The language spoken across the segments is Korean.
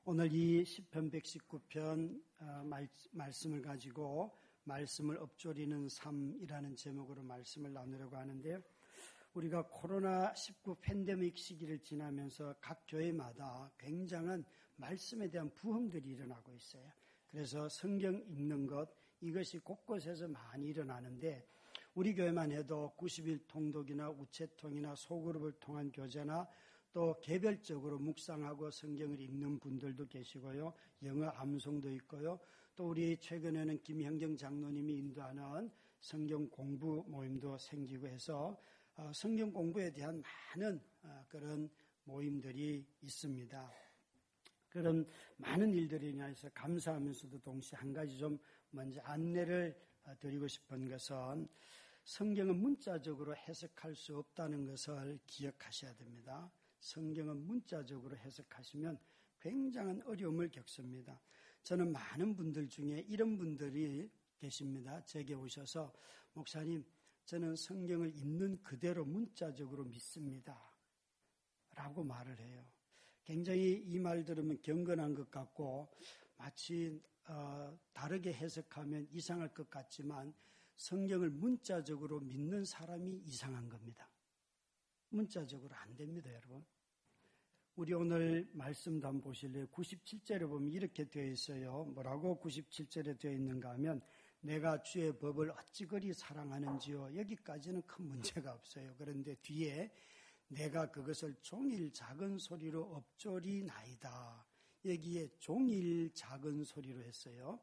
오늘 이 시편 119편 말씀을 가지고 말씀을 엎조리는 삶이라는 제목으로 말씀을 나누려고 하는데요. 우리가 코로나19 팬데믹 시기를 지나면서 각 교회마다 굉장한 말씀에 대한 부흥들이 일어나고 있어요. 그래서 성경 읽는 것, 이것이 곳곳에서 많이 일어나는데 우리 교회만 해도 90일 통독이나 우체통이나 소그룹을 통한 교제나 또 개별적으로 묵상하고 성경을 읽는 분들도 계시고요. 영어 암송도 있고요. 또 우리 최근에는 김형정 장로님이 인도하는 성경 공부 모임도 생기고 해서 성경 공부에 대한 많은 그런 모임들이 있습니다. 그런 많은 일들에 인해서 감사하면서도 동시에 한 가지 좀 먼저 안내를 드리고 싶은 것은 성경은 문자적으로 해석할 수 없다는 것을 기억하셔야 됩니다. 성경은 문자적으로 해석하시면 굉장한 어려움을 겪습니다. 저는 많은 분들 중에 이런 분들이 계십니다. 제게 오셔서 목사님, 저는 성경을 있는 그대로 문자적으로 믿습니다. 라고 말을 해요. 굉장히 이 말 들으면 경건한 것 같고 마치 다르게 해석하면 이상할 것 같지만 성경을 문자적으로 믿는 사람이 이상한 겁니다. 문자적으로 안 됩니다, 여러분. 우리 오늘 말씀도 한번 보실래요? 97절에 보면 이렇게 되어 있어요. 뭐라고 97절에 되어 있는가 하면 내가 주의 법을 어찌 그리 사랑하는지요. 여기까지는 큰 문제가 없어요. 그런데 뒤에 내가 그것을 종일 작은 소리로 엎조리나이다. 여기에 종일 작은 소리로 했어요.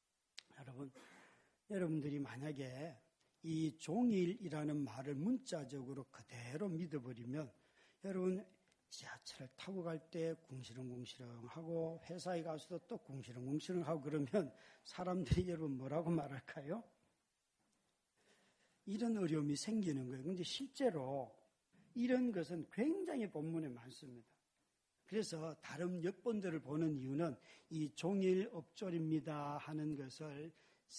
여러분들이 만약에 이 종일이라는 말을 문자적으로 그대로 믿어버리면 여러분 지하철을 타고 갈 때 궁시렁궁시렁하고 회사에 가서도 또 궁시렁궁시렁하고 그러면 사람들이 여러분 뭐라고 말할까요? 이런 어려움이 생기는 거예요. 그런데 실제로 이런 것은 굉장히 본문에 많습니다. 그래서 다른 역본들을 보는 이유는 이 종일 엎조립니다 하는 것을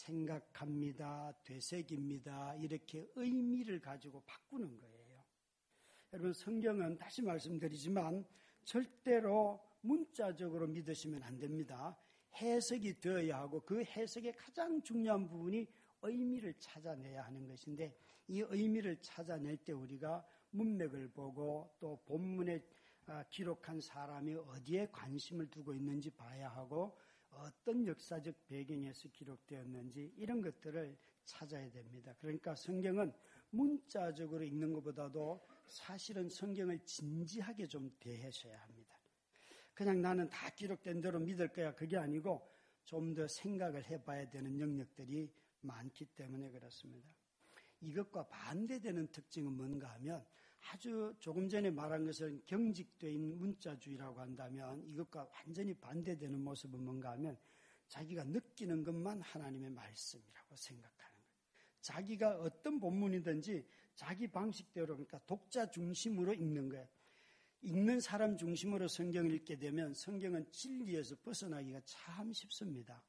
생각합니다, 되새깁니다 이렇게 의미를 가지고 바꾸는 거예요. 여러분 성경은 다시 말씀드리지만 절대로 문자적으로 믿으시면 안 됩니다. 해석이 되어야 하고 그 해석의 가장 중요한 부분이 의미를 찾아내야 하는 것인데 이 의미를 찾아낼 때 우리가 문맥을 보고 또 본문에 기록한 사람이 어디에 관심을 두고 있는지 봐야 하고 어떤 역사적 배경에서 기록되었는지 이런 것들을 찾아야 됩니다. 그러니까 성경은 문자적으로 읽는 것보다도 사실은 성경을 진지하게 좀 대하셔야 합니다. 그냥 나는 다 기록된 대로 믿을 거야 그게 아니고 좀 더 생각을 해봐야 되는 영역들이 많기 때문에 그렇습니다. 이것과 반대되는 특징은 뭔가 하면 아주 조금 전에 말한 것은 경직된 문자주의라고 한다면 이것과 완전히 반대되는 모습은 뭔가 하면 자기가 느끼는 것만 하나님의 말씀이라고 생각하는 거예요. 자기가 어떤 본문이든지 자기 방식대로 그러니까 독자 중심으로 읽는 거예요. 읽는 사람 중심으로 성경을 읽게 되면 성경은 진리에서 벗어나기가 참 쉽습니다.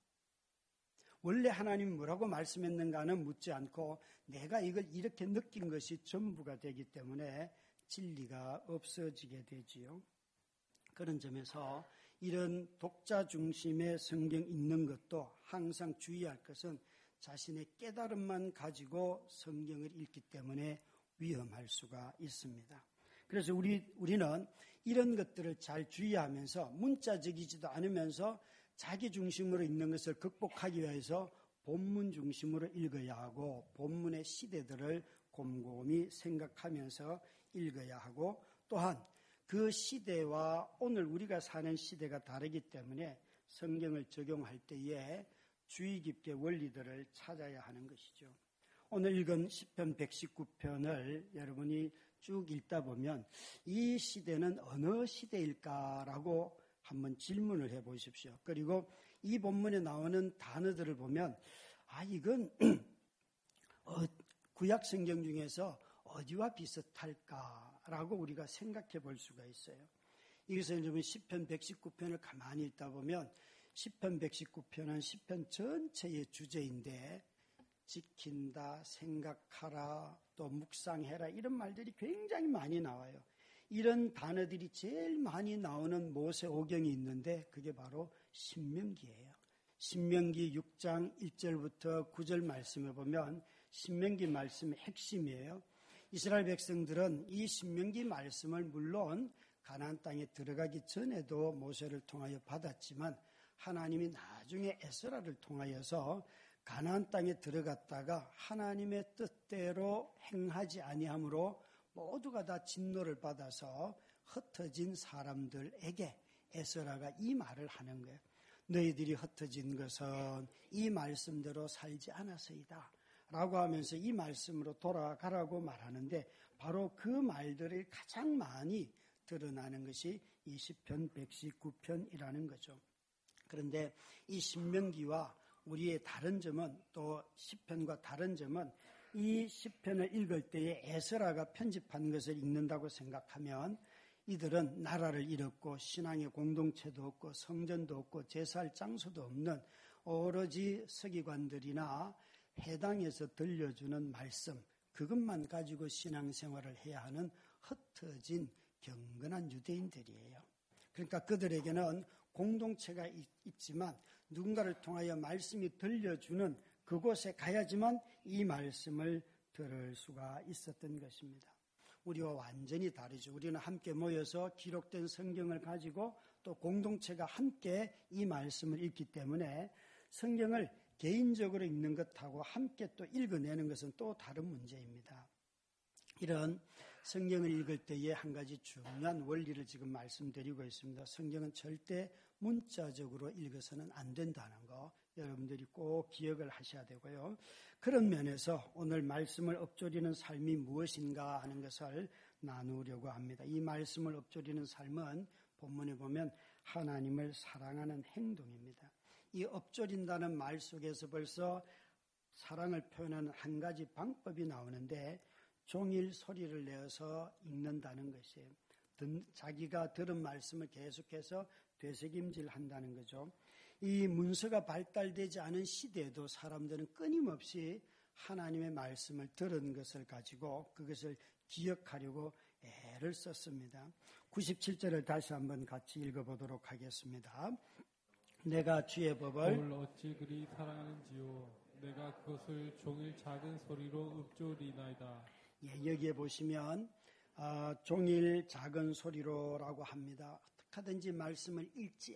원래 하나님이 뭐라고 말씀했는가는 묻지 않고 내가 이걸 이렇게 느낀 것이 전부가 되기 때문에 진리가 없어지게 되지요. 그런 점에서 이런 독자 중심의 성경 읽는 것도 항상 주의할 것은 자신의 깨달음만 가지고 성경을 읽기 때문에 위험할 수가 있습니다. 그래서 우리는 이런 것들을 잘 주의하면서 문자적이지도 않으면서 자기 중심으로 읽는 것을 극복하기 위해서 본문 중심으로 읽어야 하고 본문의 시대들을 곰곰이 생각하면서 읽어야 하고 또한 그 시대와 오늘 우리가 사는 시대가 다르기 때문에 성경을 적용할 때에 주의 깊게 원리들을 찾아야 하는 것이죠. 오늘 읽은 시편 119편을 여러분이 쭉 읽다 보면 이 시대는 어느 시대일까라고 한번 질문을 해보십시오. 그리고 이 본문에 나오는 단어들을 보면 이건 구약 성경 중에서 어디와 비슷할까라고 우리가 생각해 볼 수가 있어요. 이것을 여러분 시편 119편을 가만히 읽다 보면 시편 119편은 시편 전체의 주제인데 지킨다, 생각하라, 또 묵상해라 이런 말들이 굉장히 많이 나와요. 이런 단어들이 제일 많이 나오는 모세오경이 있는데 그게 바로 신명기예요. 신명기 6장 1절부터 9절 말씀을 보면 신명기 말씀의 핵심이에요. 이스라엘 백성들은 이 신명기 말씀을 물론 가나안 땅에 들어가기 전에도 모세를 통하여 받았지만 하나님이 나중에 에스라를 통하여서 가나안 땅에 들어갔다가 하나님의 뜻대로 행하지 아니함으로 모두가 다 진노를 받아서 흩어진 사람들에게 에스라가 이 말을 하는 거예요. 너희들이 흩어진 것은 이 말씀대로 살지 않아서이다 라고 하면서 이 말씀으로 돌아가라고 말하는데 바로 그 말들이 가장 많이 드러나는 것이 이 시편 119편이라는 거죠. 그런데 이 신명기와 우리의 다른 점은 또 시편과 다른 점은 이 시편을 읽을 때에 에스라가 편집한 것을 읽는다고 생각하면 이들은 나라를 잃었고 신앙의 공동체도 없고 성전도 없고 제사할 장소도 없는 오로지 서기관들이나 회당에서 들려주는 말씀 그것만 가지고 신앙생활을 해야 하는 흩어진 경건한 유대인들이에요. 그러니까 그들에게는 공동체가 있지만 누군가를 통하여 말씀이 들려주는 그곳에 가야지만 이 말씀을 들을 수가 있었던 것입니다. 우리와 완전히 다르죠. 우리는 함께 모여서 기록된 성경을 가지고 또 공동체가 함께 이 말씀을 읽기 때문에 성경을 개인적으로 읽는 것하고 함께 또 읽어내는 것은 또 다른 문제입니다. 이런 성경을 읽을 때에 한 가지 중요한 원리를 지금 말씀드리고 있습니다. 성경은 절대 문자적으로 읽어서는 안 된다는 거 여러분들이 꼭 기억을 하셔야 되고요. 그런 면에서 오늘 말씀을 엎조리는 삶이 무엇인가 하는 것을 나누려고 합니다. 이 말씀을 엎조리는 삶은 본문에 보면 하나님을 사랑하는 행동입니다. 이 엎조린다는 말 속에서 벌써 사랑을 표현하는 한 가지 방법이 나오는데 종일 소리를 내어서 읽는다는 것이에요. 자기가 들은 말씀을 계속해서 되새김질한다는 거죠. 이 문서가 발달되지 않은 시대에도 사람들은 끊임없이 하나님의 말씀을 들은 것을 가지고 그것을 기억하려고 애를 썼습니다. 97절을 다시 한번 같이 읽어보도록 하겠습니다. 내가 주의 법을 어찌 그리 사랑하는지요. 내가 그것을 종일 작은 소리로 읊조리나이다. 예, 여기에 보시면 종일 작은 소리로라고 합니다. 어떻게 하든지 말씀을 읽지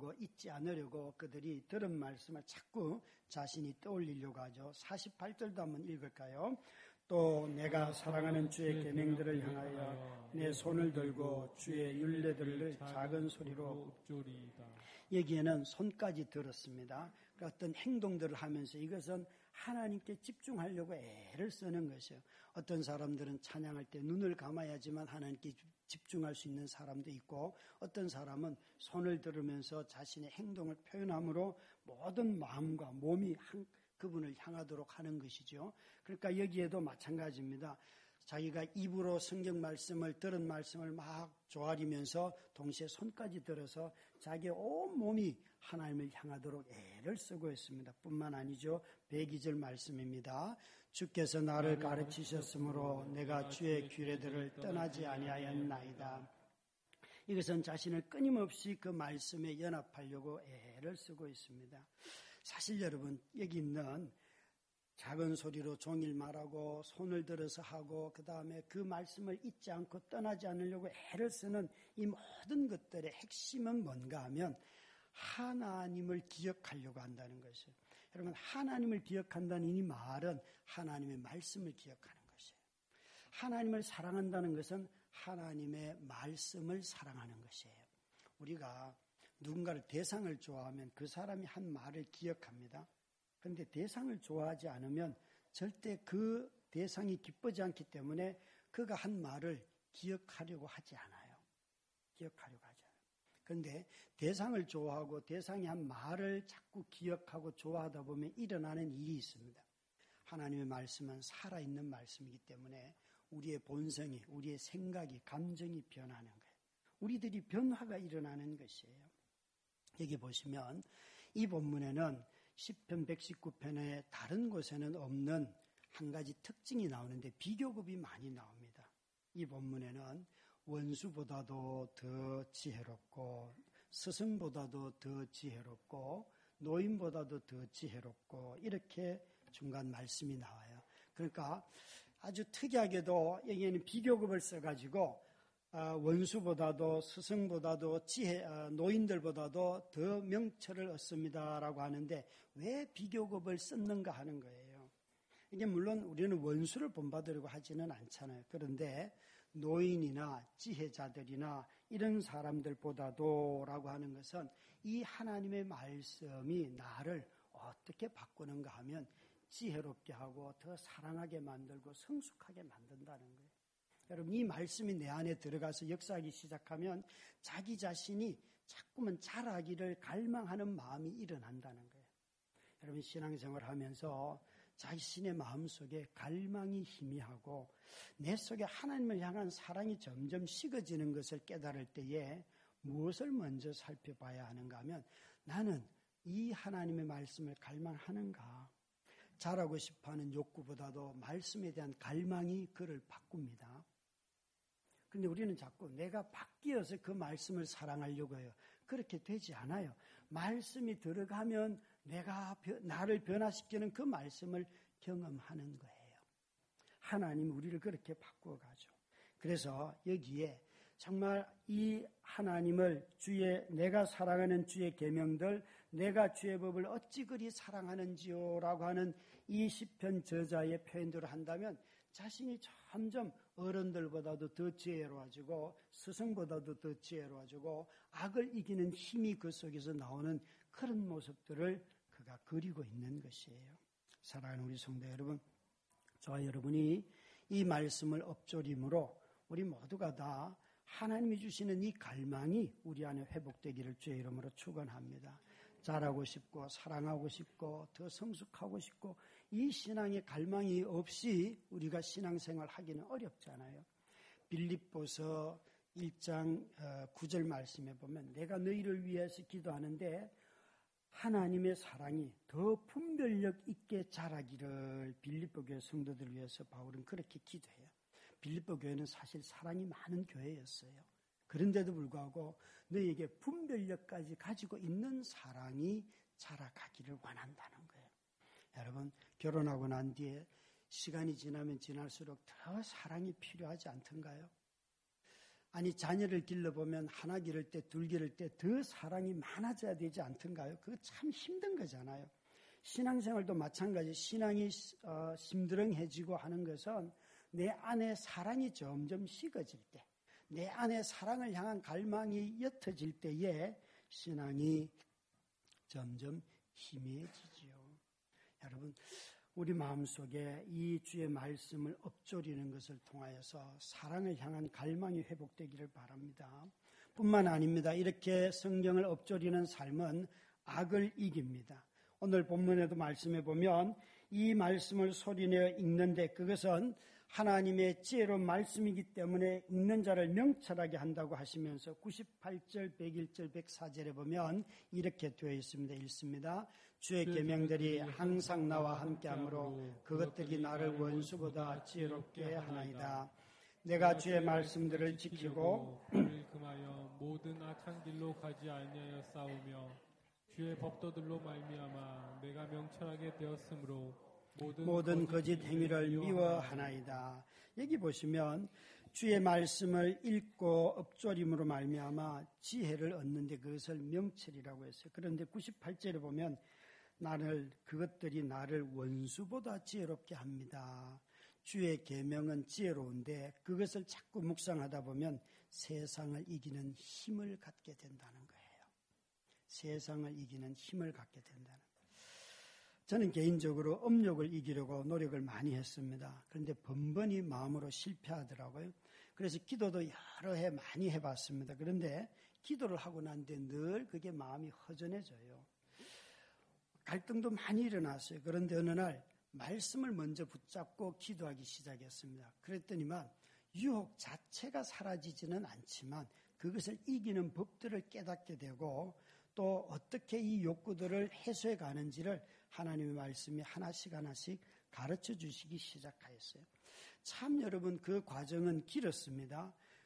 않으려고 그들이 들은 말씀을 자꾸 자신이 떠올리려고 하죠. 48절도 한번 읽을까요? 또 내가 사랑하는 주의 계명들을 향하여 내 손을 들고 주의 율례들을 작은 소리로 읊조리이다. 여기에는 손까지 들었습니다. 그러니까 어떤 행동들을 하면서 이것은 하나님께 집중하려고 애를 쓰는 것이에요. 어떤 사람들은 찬양할 때 눈을 감아야지만 하나님께 집중할 수 있는 사람도 있고 어떤 사람은 손을 들으면서 자신의 행동을 표현함으로 모든 마음과 몸이 그분을 향하도록 하는 것이죠. 그러니까 여기에도 마찬가지입니다. 자기가 입으로 성경 말씀을 들은 말씀을 막 조아리면서 동시에 손까지 들어서 자기의 온 몸이 하나님을 향하도록 애를 쓰고 있습니다. 뿐만 아니죠. 102절 말씀입니다. 주께서 나를 가르치셨으므로 내가 주의 규례들을 떠나지 아니하였나이다. 이것은 자신을 끊임없이 그 말씀에 연합하려고 애를 쓰고 있습니다. 사실 여러분 여기 있는 작은 소리로 종일 말하고 손을 들어서 하고 그 다음에 그 말씀을 잊지 않고 떠나지 않으려고 애를 쓰는 이 모든 것들의 핵심은 뭔가 하면 하나님을 기억하려고 한다는 것이에요. 여러분 하나님을 기억한다는 이 말은 하나님의 말씀을 기억하는 것이에요. 하나님을 사랑한다는 것은 하나님의 말씀을 사랑하는 것이에요. 우리가 누군가를 대상을 좋아하면 그 사람이 한 말을 기억합니다. 그런데 대상을 좋아하지 않으면 절대 그 대상이 기쁘지 않기 때문에 그가 한 말을 기억하려고 하지 않아요. 기억하려고 하지 않아요. 그런데 대상을 좋아하고 대상이 한 말을 자꾸 기억하고 좋아하다 보면 일어나는 일이 있습니다. 하나님의 말씀은 살아있는 말씀이기 때문에 우리의 본성이, 우리의 생각이, 감정이 변하는 거예요. 우리들이 변화가 일어나는 것이에요. 여기 보시면 이 본문에는 시편 119편의 다른 곳에는 없는 한 가지 특징이 나오는데 비교급이 많이 나옵니다. 이 본문에는 원수보다도 더 지혜롭고 스승보다도 더 지혜롭고 노인보다도 더 지혜롭고 이렇게 중간 말씀이 나와요. 그러니까 아주 특이하게도 여기에는 비교급을 써가지고 원수보다도 스승보다도 노인들보다도 더 명철을 얻습니다라고 하는데 왜 비교급을 썼는가 하는 거예요. 이게 물론 우리는 원수를 본받으려고 하지는 않잖아요. 그런데 노인이나 지혜자들이나 이런 사람들보다도 라고 하는 것은 이 하나님의 말씀이 나를 어떻게 바꾸는가 하면 지혜롭게 하고 더 사랑하게 만들고 성숙하게 만든다는 거예요. 여러분 이 말씀이 내 안에 들어가서 역사하기 시작하면 자기 자신이 자꾸만 자라기를 갈망하는 마음이 일어난다는 거예요. 여러분 신앙생활 하면서 자신의 마음속에 갈망이 희미하고 내 속에 하나님을 향한 사랑이 점점 식어지는 것을 깨달을 때에 무엇을 먼저 살펴봐야 하는가 하면 나는 이 하나님의 말씀을 갈망하는가. 잘하고 싶어하는 욕구보다도 말씀에 대한 갈망이 그를 바꿉니다. 그런데 우리는 자꾸 내가 바뀌어서 그 말씀을 사랑하려고 해요. 그렇게 되지 않아요. 말씀이 들어가면 내가 나를 변화시키는 그 말씀을 경험하는 거예요. 하나님이 우리를 그렇게 바꾸어가죠. 그래서 여기에 정말 이 하나님을 내가 사랑하는 주의 계명들, 내가 주의 법을 어찌 그리 사랑하는지요 라고 하는 이 시편 저자의 표현대로 한다면 자신이 점점 어른들보다도 더 지혜로워지고 스승보다도 더 지혜로워지고 악을 이기는 힘이 그 속에서 나오는 그런 모습들을 그가 그리고 있는 것이에요. 사랑하는 우리 성도 여러분, 저와 여러분이 이 말씀을 엎조림으로 우리 모두가 다 하나님이 주시는 이 갈망이 우리 안에 회복되기를 주의 이름으로 축원합니다. 잘하고 싶고 사랑하고 싶고 더 성숙하고 싶고 이 신앙의 갈망이 없이 우리가 신앙생활 하기는 어렵잖아요. 빌립보서 1장 9절 말씀에 보면 내가 너희를 위해서 기도하는데 하나님의 사랑이 더 분별력 있게 자라기를 빌립보 교회 성도들을 위해서 바울은 그렇게 기도해요. 빌립보 교회는 사실 사랑이 많은 교회였어요. 그런데도 불구하고 너희에게 분별력까지 가지고 있는 사랑이 자라가기를 원한다는 거예요. 여러분 결혼하고 난 뒤에 시간이 지나면 지날수록 더 사랑이 필요하지 않던가요? 아니 자녀를 길러보면 하나 기를 때 둘 기를 때 더 사랑이 많아져야 되지 않던가요? 그거 참 힘든 거잖아요. 신앙생활도 마찬가지. 신앙이 심드렁해지고 하는 것은 내 안에 사랑이 점점 식어질 때, 내 안에 사랑을 향한 갈망이 옅어질 때에 신앙이 점점 희미해지지요. 여러분 우리 마음속에 이 주의 말씀을 엎조리는 것을 통하여서 사랑을 향한 갈망이 회복되기를 바랍니다. 뿐만 아닙니다. 이렇게 성경을 엎조리는 삶은 악을 이깁니다. 오늘 본문에도 말씀해 보면 이 말씀을 소리내어 읽는데 그것은 하나님의 지혜로운 말씀이기 때문에 읽는 자를 명철하게 한다고 하시면서 98절, 101절, 104절에 보면 이렇게 되어 있습니다. 읽습니다. 주의 계명들이 항상 나와 함께하므로 그것들이 나를 원수보다 지혜롭게 하나이다. 내가 주의 말씀들을 지키고 그를 금하여 모든 악한 길로 가지 아니하여 싸우며 주의 법도들로 말미암아 내가 명철하게 되었으므로 모든 거짓 행위를 미워하나이다. 여기 보시면 주의 말씀을 읽고 엎조림으로 말미암아 지혜를 얻는데 그것을 명철이라고 했어요. 그런데 98절에 보면 그것들이 나를 원수보다 지혜롭게 합니다. 주의 계명은 지혜로운데 그것을 자꾸 묵상하다 보면 세상을 이기는 힘을 갖게 된다는 거예요. 세상을 이기는 힘을 갖게 된다는 거예요. 저는 개인적으로 음욕을 이기려고 노력을 많이 했습니다. 그런데 번번이 마음으로 실패하더라고요. 그래서 기도도 여러 해 많이 해봤습니다. 그런데 기도를 하고 난 뒤에 늘 그게 마음이 허전해져요. 갈등도 많이 일어났어요. 그런데 어느 날 말씀을 먼저 붙잡고 기도하기 시작했습니다. 그랬더니만 유혹 자체가 사라지지는 않지만 그것을 이기는 법들을 깨닫게 되고 또 어떻게 이 욕구들을 해소해 가는지를 하나님의 말씀이 하나씩 가르쳐 주시기 시작하였어요. 참 여러분 그 과정은 길었습니다.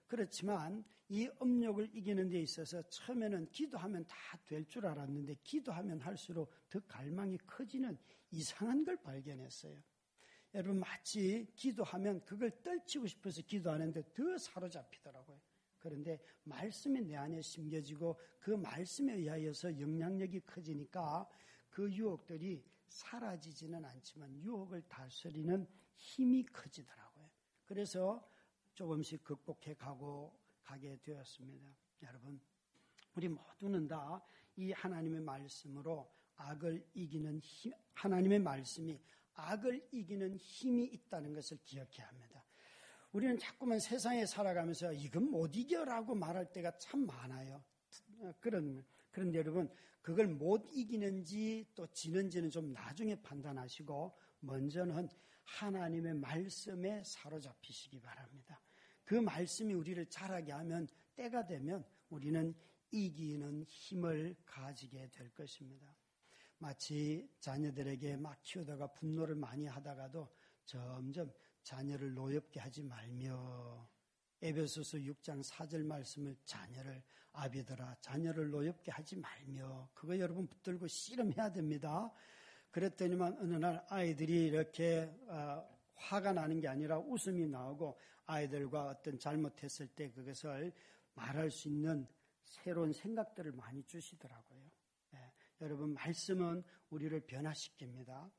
그렇지만 이 음욕을 이기는 데 있어서 처음에는 기도하면 다 될 줄 알았는데 기도하면 할수록 더 갈망이 커지는 이상한 걸 발견했어요. 여러분 마치 기도하면 그걸 떨치고 싶어서 기도하는데 더 사로잡히더라고요. 그런데 말씀이 내 안에 심겨지고 그 말씀에 의하여서 영향력이 커지니까 그 유혹들이 사라지지는 않지만 유혹을 다스리는 힘이 커지더라고요. 그래서 조금씩 극복해 가게 되었습니다. 여러분, 우리 모두는 다 이 하나님의 말씀으로 악을 이기는 힘, 하나님의 말씀이 악을 이기는 힘이 있다는 것을 기억해야 합니다. 우리는 자꾸만 세상에 살아가면서 이건 못 이겨라고 말할 때가 참 많아요. 그런데 여러분, 그걸 못 이기는지 또 지는지는 좀 나중에 판단하시고 먼저는 하나님의 말씀에 사로잡히시기 바랍니다. 그 말씀이 우리를 자라게 하면 때가 되면 우리는 이기는 힘을 가지게 될 것입니다. 마치 자녀들에게 막 키우다가 분노를 많이 하다가도 점점 자녀를 노엽게 하지 말며 에베소서 6장 4절 말씀을 아비들아 자녀를 노엽게 하지 말며 그거 여러분 붙들고 씨름해야 됩니다. 그랬더니만 어느 날 아이들이 이렇게 화가 나는 게 아니라 웃음이 나오고 아이들과 어떤 잘못했을 때 그것을 말할 수 있는 새로운 생각들을 많이 주시더라고요. 네. 여러분 말씀은 우리를 변화시킵니다.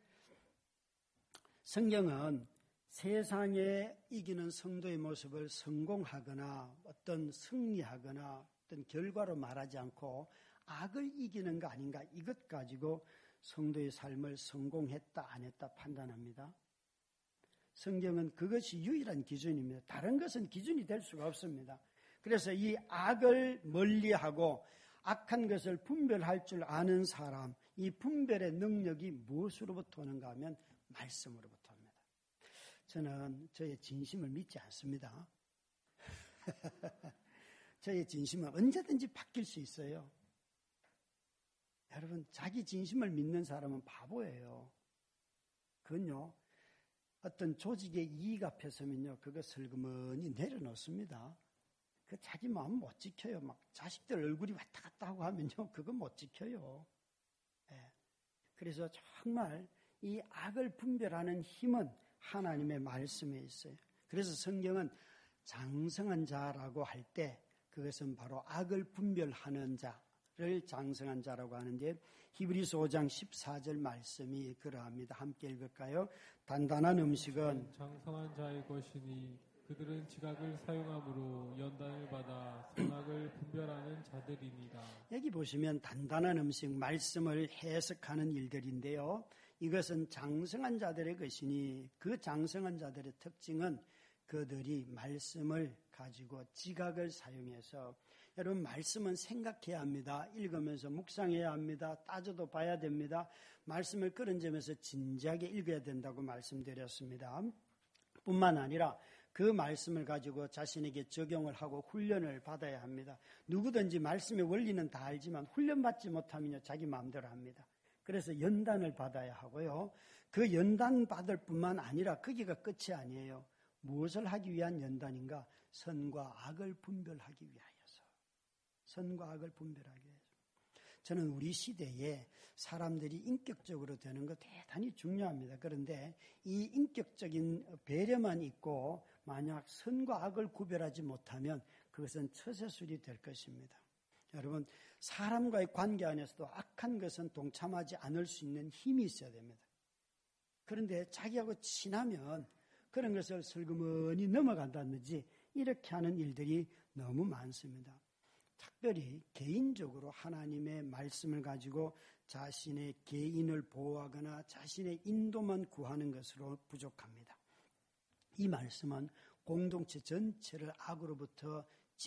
성경은 세상에 이기는 성도의 모습을 성공하거나 어떤 승리하거나 어떤 결과로 말하지 않고 악을 이기는 거 아닌가 이것 가지고 성도의 삶을 성공했다 안 했다 판단합니다. 성경은 그것이 유일한 기준입니다. 다른 것은 기준이 될 수가 없습니다. 그래서 이 악을 멀리하고 악한 것을 분별할 줄 아는 사람, 이 분별의 능력이 무엇으로부터 오는가 하면 말씀으로부터 옵니다. 저는 저의 진심을 믿지 않습니다. 저의 진심은 언제든지 바뀔 수 있어요. 여러분, 자기 진심을 믿는 사람은 바보예요. 그건요, 어떤 조직의 이익 앞에서면요, 그거 슬그머니 내려놓습니다. 그 자기 마음 못 지켜요. 막 자식들 얼굴이 왔다 갔다 하고 하면요, 그거 못 지켜요. 네. 그래서 정말 이 악을 분별하는 힘은 하나님의 말씀에 있어요. 그래서 성경은 장성한 자라고 할 때 그것은 바로 악을 분별하는 자를 장성한 자라고 하는데 히브리서 5장 14절 말씀이 그러합니다. 함께 읽을까요? 단단한 음식은 장성한 자의 것이니 그들은 지각을 사용함으로 연단을 받아 선악을 분별하는 자들이니라. 여기 보시면 단단한 음식, 말씀을 해석하는 일들인데요. 이것은 장성한 자들의 것이니 그 장성한 자들의 특징은 그들이 말씀을 가지고 지각을 사용해서 여러분 말씀은 생각해야 합니다. 읽으면서 묵상해야 합니다. 따져도 봐야 됩니다. 말씀을 그런 점에서 진지하게 읽어야 된다고 말씀드렸습니다. 뿐만 아니라 그 말씀을 가지고 자신에게 적용을 하고 훈련을 받아야 합니다. 누구든지 말씀의 원리는 다 알지만 훈련받지 못하면요 자기 마음대로 합니다. 그래서 연단을 받아야 하고요. 그 연단 받을 뿐만 아니라 거기가 끝이 아니에요. 무엇을 하기 위한 연단인가? 선과 악을 분별하기 위하여서. 선과 악을 분별하기 위해서. 저는 우리 시대에 사람들이 인격적으로 되는 거 대단히 중요합니다. 그런데 이 인격적인 배려만 있고 만약 선과 악을 구별하지 못하면 그것은 처세술이 될 것입니다. 여러분, 사람과의 관계 안에서도 악한 것은 동참하지 않을 수 있는 힘이 있어야 됩니다. 그런데 자기하고 친하면 그런 것을 슬그머니 넘어간다든지 이렇게 하는 일들이 너무 많습니다. 특별히 개인적으로 하나님의 말씀을 가지고 자신의 개인을 보호하거나 자신의 인도만 구하는 것으로 부족합니다. 이 말씀은 공동체 전체를 악으로부터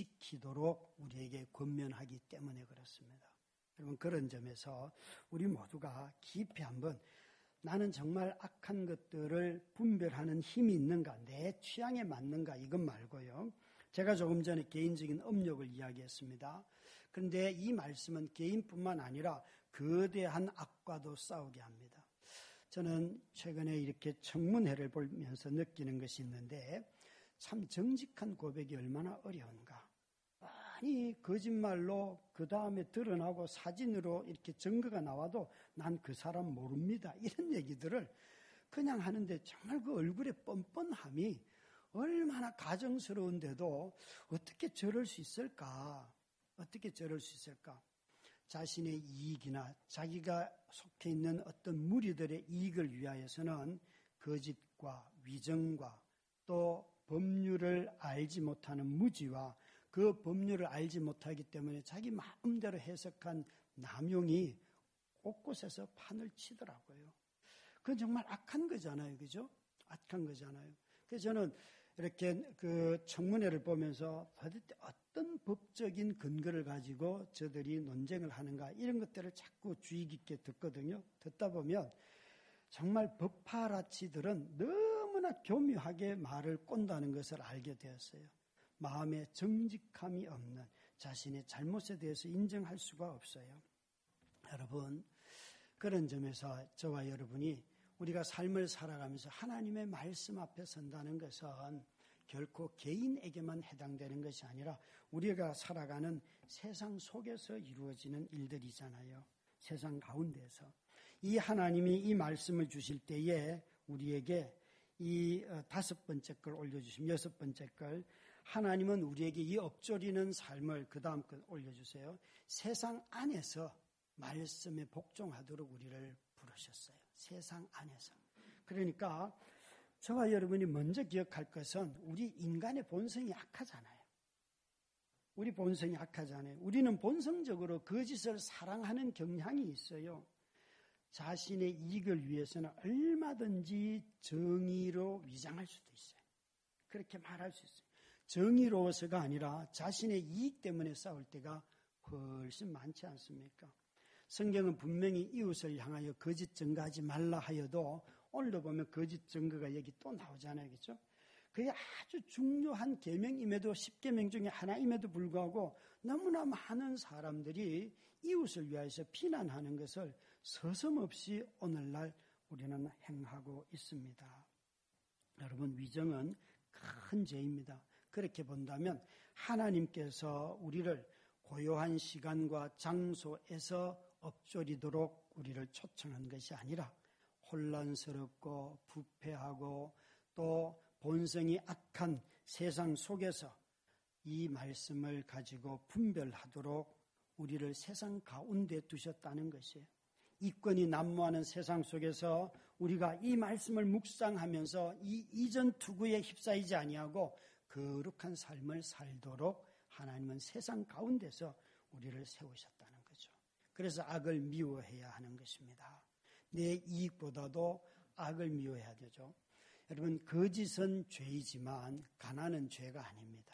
지키도록 우리에게 권면하기 때문에 그렇습니다. 여러분 그런 점에서 우리 모두가 깊이 한번 나는 정말 악한 것들을 분별하는 힘이 있는가, 내 취향에 맞는가 이것 말고요. 제가 조금 전에 개인적인 음욕을 이야기했습니다. 그런데 이 말씀은 개인뿐만 아니라 거대한 악과도 싸우게 합니다. 저는 최근에 이렇게 청문회를 보면서 느끼는 것이 있는데 참 정직한 고백이 얼마나 어려운가. 많이 거짓말로 그 다음에 드러나고 사진으로 이렇게 증거가 나와도 난 그 사람 모릅니다. 이런 얘기들을 그냥 하는데 정말 그 얼굴의 뻔뻔함이 얼마나 가정스러운데도 어떻게 저럴 수 있을까? 어떻게 저럴 수 있을까? 자신의 이익이나 자기가 속해 있는 어떤 무리들의 이익을 위하여서는 거짓과 위정과 또 법률을 알지 못하는 무지와 그 법률을 알지 못하기 때문에 자기 마음대로 해석한 남용이 곳곳에서 판을 치더라고요. 그건 정말 악한 거잖아요. 그죠? 악한 거잖아요. 그래서 저는 이렇게 그 청문회를 보면서 도대체 어떤 법적인 근거를 가지고 저들이 논쟁을 하는가 이런 것들을 자꾸 주의 깊게 듣거든요. 듣다 보면 정말 법파라치들은 너무나 교묘하게 말을 꼰다는 것을 알게 되었어요. 마음에 정직함이 없는 자신의 잘못에 대해서 인정할 수가 없어요. 여러분, 그런 점에서 저와 여러분이 우리가 삶을 살아가면서 하나님의 말씀 앞에 선다는 것은 결코 개인에게만 해당되는 것이 아니라 우리가 살아가는 세상 속에서 이루어지는 일들이잖아요. 세상 가운데서. 이 하나님이 이 말씀을 주실 때에 우리에게 이 5번째 걸 올려주시면 6번째 걸 하나님은 우리에게 이 엎조리는 삶을 그 다음 걸 올려주세요. 세상 안에서 말씀에 복종하도록 우리를 부르셨어요. 세상 안에서. 그러니까 저와 여러분이 먼저 기억할 것은 우리 인간의 본성이 악하잖아요. 우리 본성이 악하잖아요. 우리는 본성적으로 거짓을 사랑하는 경향이 있어요. 자신의 이익을 위해서는 얼마든지 정의로 위장할 수도 있어요. 그렇게 말할 수 있어요. 정의로워서가 아니라 자신의 이익 때문에 싸울 때가 훨씬 많지 않습니까? 성경은 분명히 이웃을 향하여 거짓 증거하지 말라 하여도 오늘도 보면 거짓 증거가 여기 또 나오잖아요. 그렇죠? 그게 아주 중요한 계명임에도 10계명 중에 하나임에도 불구하고 너무나 많은 사람들이 이웃을 위하여서 비난하는 것을 서슴없이 오늘날 우리는 행하고 있습니다. 여러분, 위정은 큰 죄입니다. 그렇게 본다면 하나님께서 우리를 고요한 시간과 장소에서 엎조리도록 우리를 초청한 것이 아니라 혼란스럽고 부패하고 또 본성이 악한 세상 속에서 이 말씀을 가지고 분별하도록 우리를 세상 가운데 두셨다는 것이에요. 이권이 난무하는 세상 속에서 우리가 이 말씀을 묵상하면서 이 이전 투구에 휩싸이지 아니하고 거룩한 삶을 살도록 하나님은 세상 가운데서 우리를 세우셨다는 거죠. 그래서 악을 미워해야 하는 것입니다. 내 이익보다도 악을 미워해야 되죠. 여러분, 거짓은 죄이지만 가난은 죄가 아닙니다.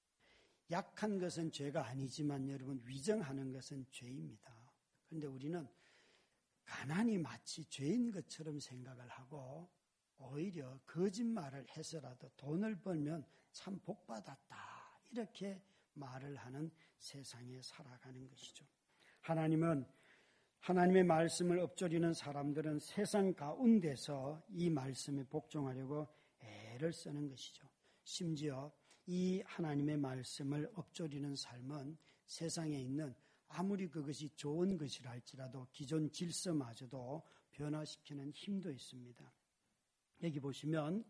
약한 것은 죄가 아니지만 여러분, 위정하는 것은 죄입니다. 그런데 우리는 가난이 마치 죄인 것처럼 생각을 하고 오히려 거짓말을 해서라도 돈을 벌면 참 복받았다 이렇게 말을 하는 세상에 살아가는 것이죠. 하나님은 하나님의 말씀을 엎조리는 사람들은 세상 가운데서 이 말씀에 복종하려고 애를 쓰는 것이죠. 심지어 이 하나님의 말씀을 엎조리는 삶은 세상에 있는 아무리 그것이 좋은 것이라 할지라도 기존 질서마저도 변화시키는 힘도 있습니다. 여기 보시면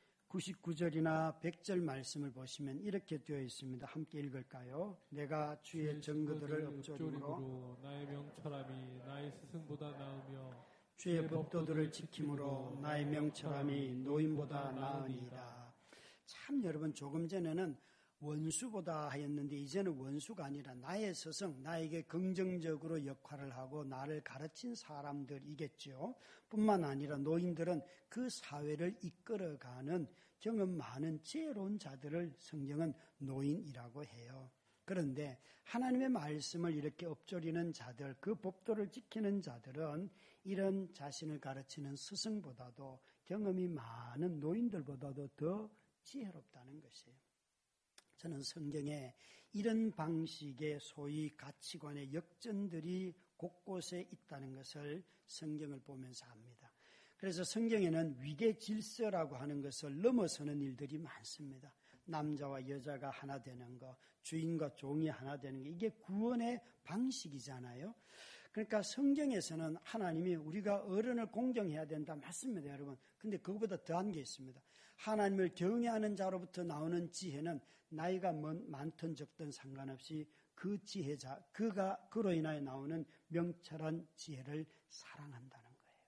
99절이나 100절 말씀을 보시면 이렇게 되어 있습니다. 함께 읽을까요? 내가 주의 증거들을 엎조림으로 나의 명철함이 나의 스승보다 나으며 주의 법도들을 지킴으로 나의 명철함이 노인보다 나으니라. 참 여러분, 조금 전에는 원수보다 하였는데 이제는 원수가 아니라 나의 스승, 나에게 긍정적으로 역할을 하고 나를 가르친 사람들이겠죠. 뿐만 아니라 노인들은 그 사회를 이끌어가는 경험 많은 지혜로운 자들을 성경은 노인이라고 해요. 그런데 하나님의 말씀을 이렇게 엎조리는 자들, 그 법도를 지키는 자들은 이런 자신을 가르치는 스승보다도 경험이 많은 노인들보다도 더 지혜롭다는 것이에요. 저는 성경에 이런 방식의 소위 가치관의 역전들이 곳곳에 있다는 것을 성경을 보면서 압니다. 그래서 성경에는 위계 질서라고 하는 것을 넘어서는 일들이 많습니다. 남자와 여자가 하나 되는 것, 주인과 종이 하나 되는 것, 이게 구원의 방식이잖아요. 그러니까 성경에서는 하나님이 우리가 어른을 공경해야 된다 맞습니다, 여러분. 근데 그거보다 더한 게 있습니다. 하나님을 경외하는 자로부터 나오는 지혜는 나이가 많든 적든 상관없이 그 지혜자, 그로 인하여 나오는 명철한 지혜를 사랑한다는 거예요.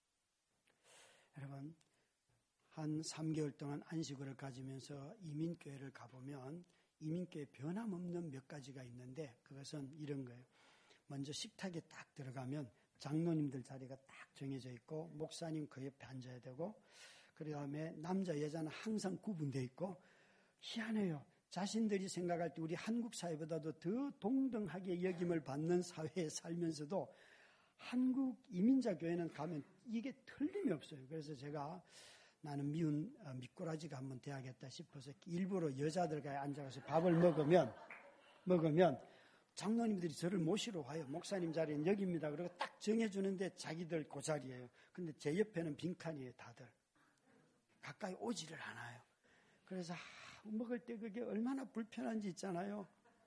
여러분, 한 3개월 동안 안식일을 가지면서 이민교회를 가보면 이민교회 변함없는 몇 가지가 있는데 그것은 이런 거예요. 먼저 식탁에 딱 들어가면 장로님들 자리가 딱 정해져 있고 목사님 그 옆에 앉아야 되고 그 다음에 남자 여자는 항상 구분되어 있고 희한해요. 자신들이 생각할 때 우리 한국 사회보다도 더 동등하게 여김을 받는 사회에 살면서도 한국 이민자 교회는 가면 이게 틀림이 없어요. 그래서 제가 나는 미운 미꾸라지가 한번 돼야겠다 싶어서 일부러 여자들과 앉아서 밥을 먹으면 장로님들이 저를 모시러 와요. 목사님 자리는 여기입니다. 그리고 딱 정해주는데 자기들 그 자리예요. 근데 제 옆에는 빈칸이에요, 다들. 가까이 오지를 않아요. 그래서 먹을 때 그게 얼마나 불편한지 있잖아요.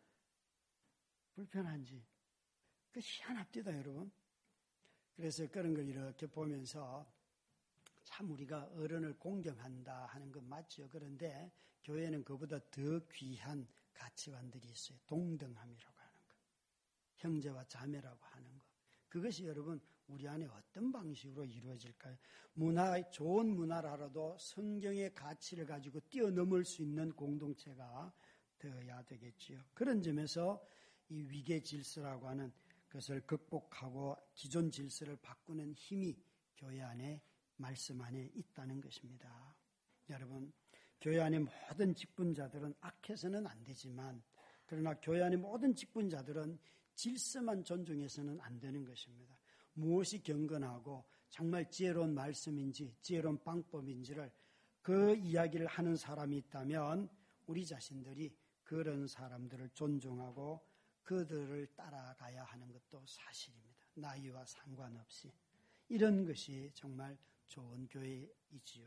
불편한지. 그 희한합니다, 여러분. 그래서 그런 걸 이렇게 보면서 참 우리가 어른을 공경한다 하는 건 맞죠. 그런데 교회는 그보다 더 귀한 가치관들이 있어요. 동등함이라고 하는 것. 형제와 자매라고 하는 것. 그것이 여러분 우리 안에 어떤 방식으로 이루어질까요? 좋은 문화라도 성경의 가치를 가지고 뛰어넘을 수 있는 공동체가 되어야 되겠지요. 그런 점에서 이 위계 질서라고 하는 것을 극복하고 기존 질서를 바꾸는 힘이 교회 안에 말씀 안에 있다는 것입니다. 여러분, 교회 안의 모든 직분자들은 악해서는 안 되지만 그러나 교회 안의 모든 직분자들은 질서만 존중해서는 안 되는 것입니다. 무엇이 경건하고 정말 지혜로운 말씀인지 지혜로운 방법인지를 그 이야기를 하는 사람이 있다면 우리 자신들이 그런 사람들을 존중하고 그들을 따라가야 하는 것도 사실입니다. 나이와 상관없이. 이런 것이 정말 좋은 교회이지요.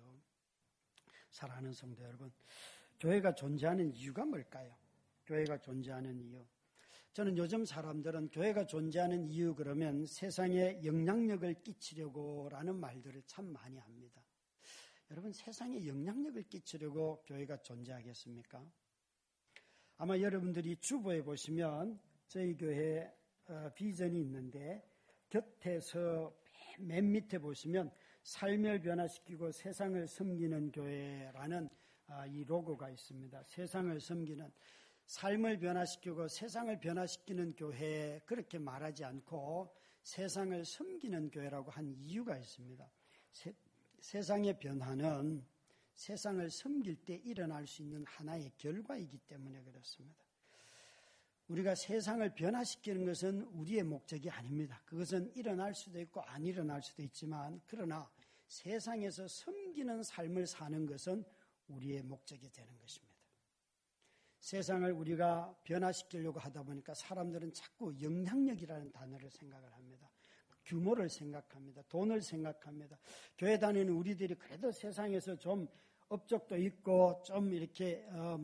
사랑하는 성도 여러분, 교회가 존재하는 이유가 뭘까요? 교회가 존재하는 이유. 저는 요즘 사람들은 교회가 존재하는 이유 그러면 세상에 영향력을 끼치려고라는 말들을 참 많이 합니다. 여러분, 세상에 영향력을 끼치려고 교회가 존재하겠습니까? 아마 여러분들이 주보에 보시면 저희 교회 비전이 있는데 곁에서 맨 밑에 보시면 삶을 변화시키고 세상을 섬기는 교회라는 이 로고가 있습니다. 세상을 섬기는, 삶을 변화시키고 세상을 변화시키는 교회 그렇게 말하지 않고 세상을 섬기는 교회라고 한 이유가 있습니다. 세상의 변화는 세상을 섬길 때 일어날 수 있는 하나의 결과이기 때문에 그렇습니다. 우리가 세상을 변화시키는 것은 우리의 목적이 아닙니다. 그것은 일어날 수도 있고 안 일어날 수도 있지만 그러나 세상에서 섬기는 삶을 사는 것은 우리의 목적이 되는 것입니다. 세상을 우리가 변화시키려고 하다 보니까 사람들은 자꾸 영향력이라는 단어를 생각을 합니다. 규모를 생각합니다. 돈을 생각합니다. 교회 다니는 우리들이 그래도 세상에서 좀 업적도 있고 좀 이렇게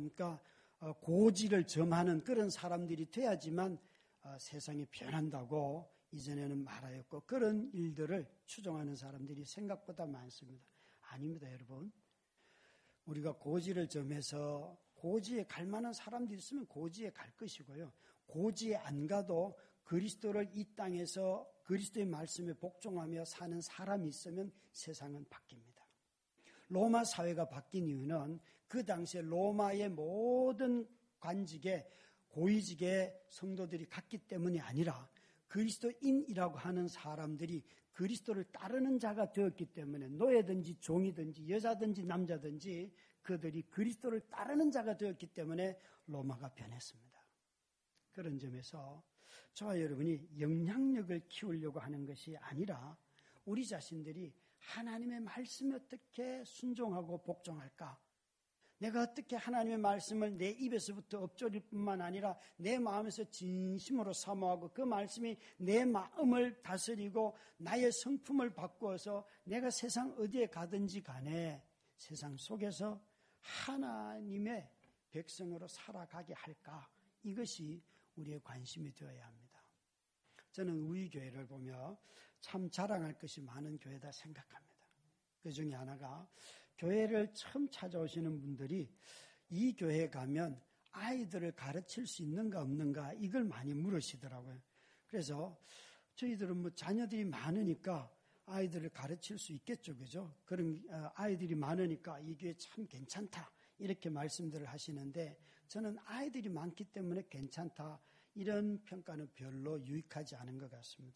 고지를 점하는 그런 사람들이 돼야지만 세상이 변한다고 이전에는 말하였고 그런 일들을 추종하는 사람들이 생각보다 많습니다. 아닙니다, 여러분. 우리가 고지를 점해서 고지에 갈 만한 사람들이 있으면 고지에 갈 것이고요. 고지에 안 가도 그리스도를 이 땅에서 그리스도의 말씀에 복종하며 사는 사람이 있으면 세상은 바뀝니다. 로마 사회가 바뀐 이유는 그 당시에 로마의 모든 관직에 고위직의 성도들이 갔기 때문이 아니라 그리스도인이라고 하는 사람들이 그리스도를 따르는 자가 되었기 때문에 노예든지 종이든지 여자든지 남자든지 그들이 그리스도를 따르는 자가 되었기 때문에 로마가 변했습니다. 그런 점에서 저와 여러분이 영향력을 키우려고 하는 것이 아니라 우리 자신들이 하나님의 말씀에 어떻게 순종하고 복종할까? 내가 어떻게 하나님의 말씀을 내 입에서부터 엎조릴 뿐만 아니라 내 마음에서 진심으로 사모하고 그 말씀이 내 마음을 다스리고 나의 성품을 바꾸어서 내가 세상 어디에 가든지 간에 세상 속에서 하나님의 백성으로 살아가게 할까? 이것이 우리의 관심이 되어야 합니다. 저는 우리 교회를 보며 참 자랑할 것이 많은 교회다 생각합니다. 그 중에 하나가 교회를 처음 찾아오시는 분들이 이 교회에 가면 아이들을 가르칠 수 있는가 없는가 이걸 많이 물으시더라고요. 그래서 저희들은 자녀들이 많으니까 아이들을 가르칠 수 있겠죠, 그죠? 그런 아이들이 많으니까 이 교회 참 괜찮다 이렇게 말씀들을 하시는데 저는 아이들이 많기 때문에 괜찮다 이런 평가는 별로 유익하지 않은 것 같습니다.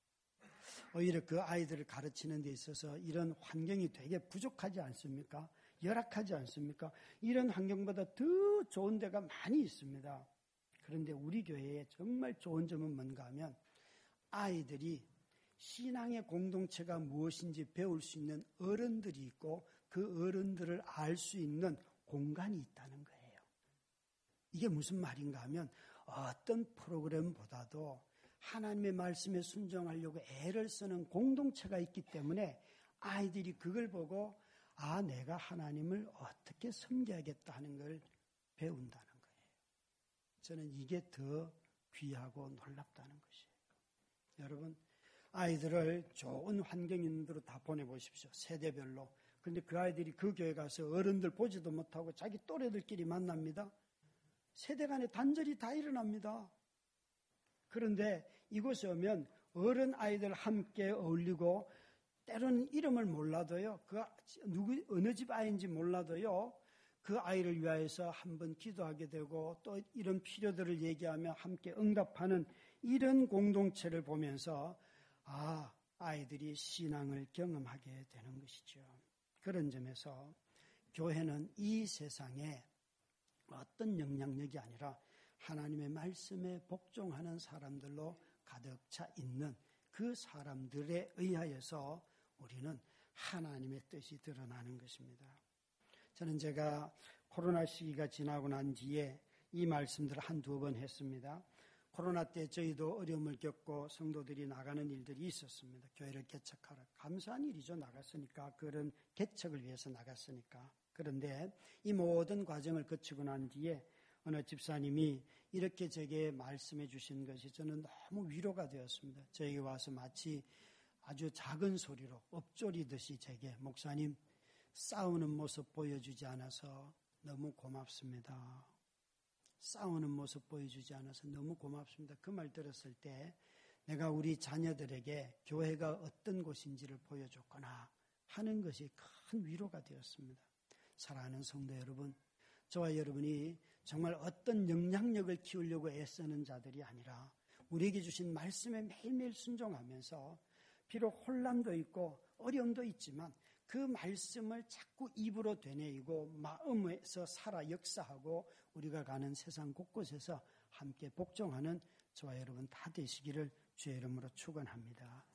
오히려 그 아이들을 가르치는 데 있어서 이런 환경이 되게 부족하지 않습니까? 열악하지 않습니까? 이런 환경보다 더 좋은 데가 많이 있습니다. 그런데 우리 교회에 정말 좋은 점은 뭔가 하면 아이들이 신앙의 공동체가 무엇인지 배울 수 있는 어른들이 있고 그 어른들을 알 수 있는 공간이 있다는 거예요. 이게 무슨 말인가 하면 어떤 프로그램보다도 하나님의 말씀에 순종하려고 애를 쓰는 공동체가 있기 때문에 아이들이 그걸 보고 내가 하나님을 어떻게 섬겨야겠다 하는 걸 배운다는 거예요. 저는 이게 더 귀하고 놀랍다는 것이에요. 여러분, 아이들을 좋은 환경 있는 데로 다 보내보십시오. 세대별로. 그런데 그 아이들이 그 교회 가서 어른들 보지도 못하고 자기 또래들끼리 만납니다. 세대 간의 단절이 다 일어납니다. 그런데 이곳에 오면 어른 아이들 함께 어울리고 때로는 이름을 몰라도요. 어느 집 아이인지 몰라도요. 그 아이를 위하여서 한번 기도하게 되고 또 이런 필요들을 얘기하며 함께 응답하는 이런 공동체를 보면서 아이들이 신앙을 경험하게 되는 것이죠. 그런 점에서 교회는 이 세상에 어떤 영향력이 아니라 하나님의 말씀에 복종하는 사람들로 가득 차 있는 그 사람들에 의하여서 우리는 하나님의 뜻이 드러나는 것입니다. 저는 제가 코로나 시기가 지나고 난 뒤에 이 말씀들을 한두 번 했습니다. 코로나 때 저희도 어려움을 겪고 성도들이 나가는 일들이 있었습니다. 교회를 개척하라. 감사한 일이죠. 나갔으니까. 그런 개척을 위해서 나갔으니까. 그런데 이 모든 과정을 거치고 난 뒤에 어느 집사님이 이렇게 제게 말씀해 주신 것이 저는 너무 위로가 되었습니다. 저에게 와서 마치 아주 작은 소리로 엎조리듯이 제게 목사님 싸우는 모습 보여주지 않아서 너무 고맙습니다. 싸우는 모습 보여주지 않아서 너무 고맙습니다. 그 말 들었을 때 내가 우리 자녀들에게 교회가 어떤 곳인지를 보여줬구나 하는 것이 큰 위로가 되었습니다. 사랑하는 성도 여러분, 저와 여러분이 정말 어떤 영향력을 키우려고 애쓰는 자들이 아니라 우리에게 주신 말씀에 매일매일 순종하면서 비록 혼란도 있고 어려움도 있지만 그 말씀을 자꾸 입으로 되뇌이고 마음에서 살아 역사하고 우리가 가는 세상 곳곳에서 함께 복종하는 저와 여러분 다 되시기를 주의 이름으로 축원합니다.